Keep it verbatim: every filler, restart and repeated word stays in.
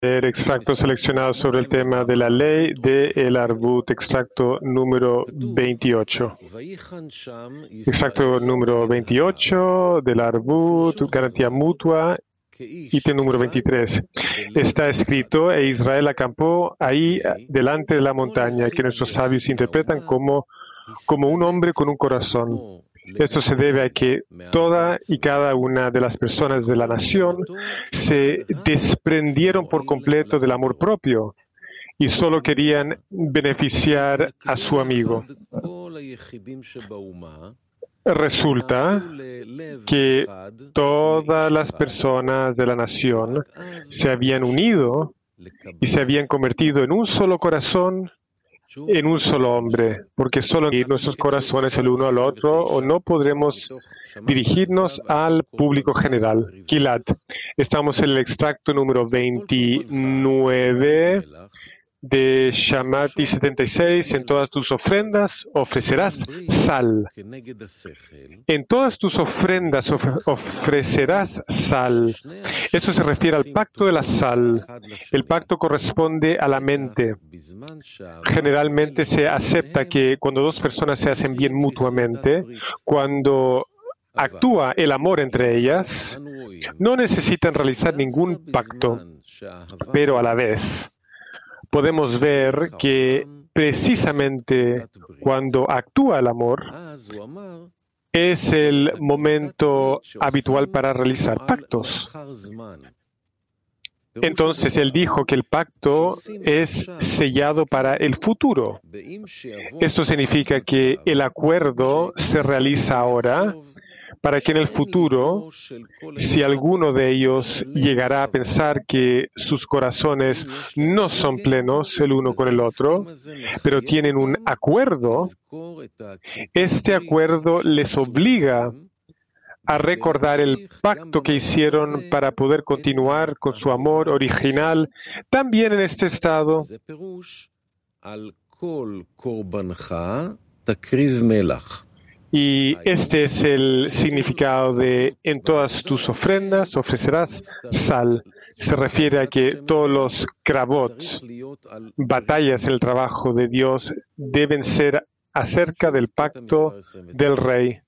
El extracto seleccionado sobre el tema de la ley de El Arbut, extracto número veintiocho. Extracto número veintiocho del Arbut, garantía mutua, ítem número veintitrés. Está escrito, e Israel acampó ahí delante de la montaña, que nuestros sabios interpretan como, como un hombre con un corazón. Esto se debe a que toda y cada una de las personas de la nación se desprendieron por completo del amor propio y solo querían beneficiar a su amigo. Resulta que todas las personas de la nación se habían unido y se habían convertido en un solo corazón, en un solo hombre, porque solo unir nuestros corazones el uno al otro o no podremos dirigirnos al público general. Gilad, estamos en el extracto número veintinueve de Shamati setenta y seis. En todas tus ofrendas ofrecerás sal. En todas tus ofrendas of- ofrecerás sal. Eso se refiere al pacto de la sal. El pacto corresponde a la mente. Generalmente se acepta que cuando dos personas se hacen bien mutuamente, cuando actúa el amor entre ellas, no necesitan realizar ningún pacto, pero a la vez podemos ver que precisamente cuando actúa el amor es el momento habitual para realizar pactos. Entonces él dijo que el pacto es sellado para el futuro. Esto significa que el acuerdo se realiza ahora para que en el futuro, si alguno de ellos llegará a pensar que sus corazones no son plenos el uno con el otro, pero tienen un acuerdo, este acuerdo les obliga a recordar el pacto que hicieron para poder continuar con su amor original también en este estado. Y este es el significado de en todas tus ofrendas ofrecerás sal. Se refiere a que todos los kravot, batallas en el trabajo de Dios, deben ser acerca del pacto del rey.